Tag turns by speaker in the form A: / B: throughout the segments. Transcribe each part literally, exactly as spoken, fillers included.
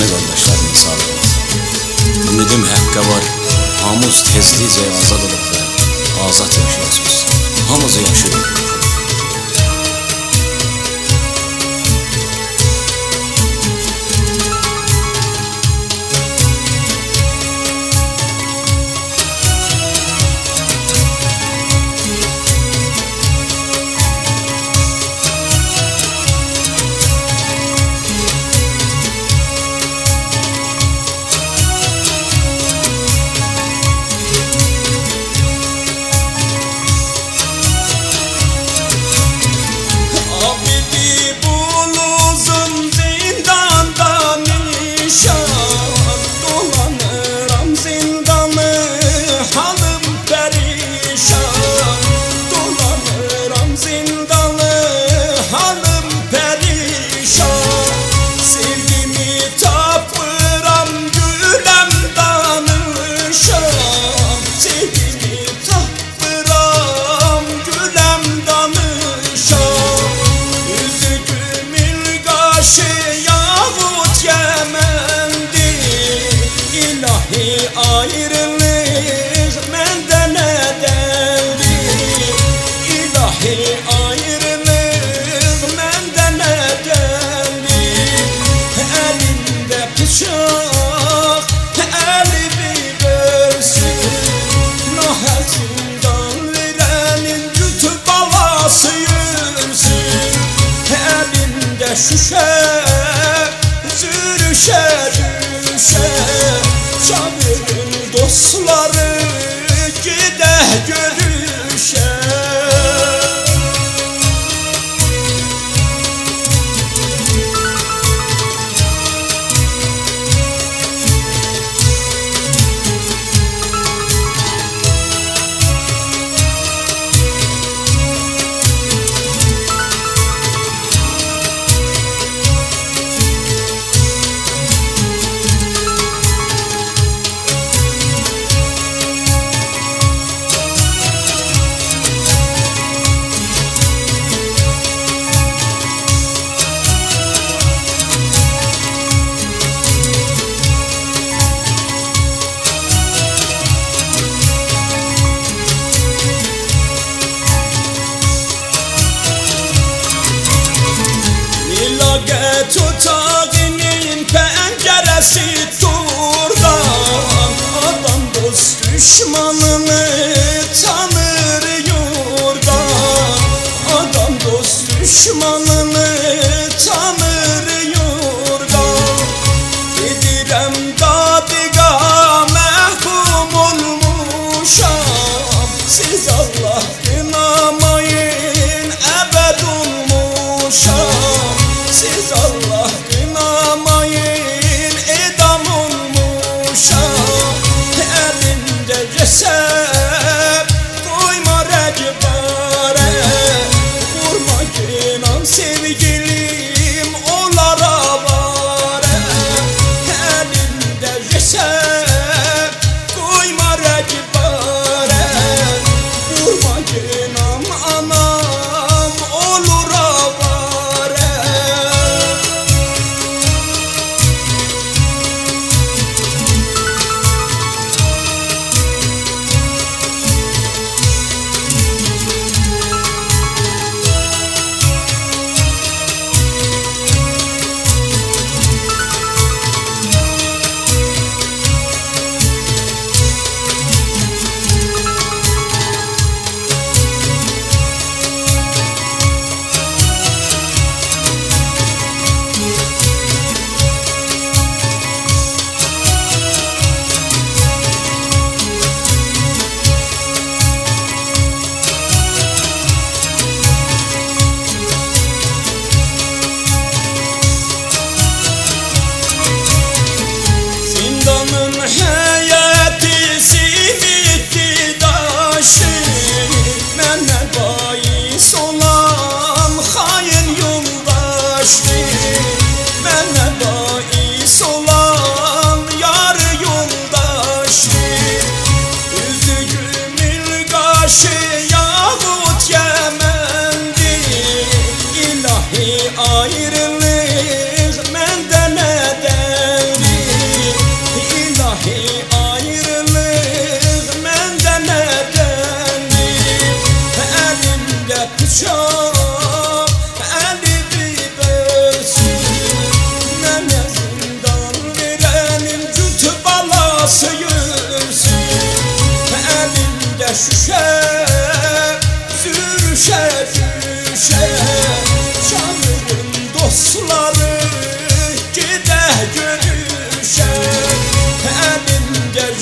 A: canı kardeşlerimi sağladı. Ümidim hakk'a var, hamuz tezlice azad olup da azat yaşayacağız. Hamız yaşıyor.
B: Ayrılık menden edendir, ilahi ayrılık menden edendir. Elinde bıçak, eli bir görsün, naher zindan verenin yüzü balası yürsün. Elinde şüşe, zürüşe düşe, Cabir'in dostları gide görüşe. Laget otağının penceresi turdan, adam dost düşmanını tanır yurdan. Adam dost düşmanını tanır yurdan. Gidirem dadiga mehkum olmuşam, siz Allah kınamayın ebed olmuşam. Siz Allah kınamayın edam olmuşam. Elinde ceset koyma recbare, vurma inan seni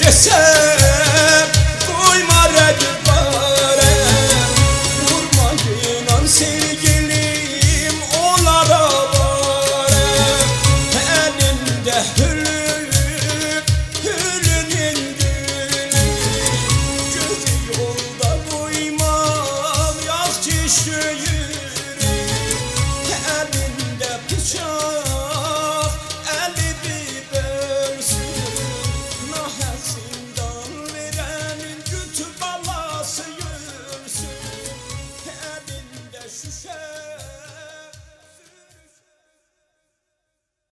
B: desem koyma rəqiblərə. Vurma inan sevgilim onlara varə. Əlimdə hülüm, hülünün gülü. Gözü yolda qoymam, yax düşdüyüm.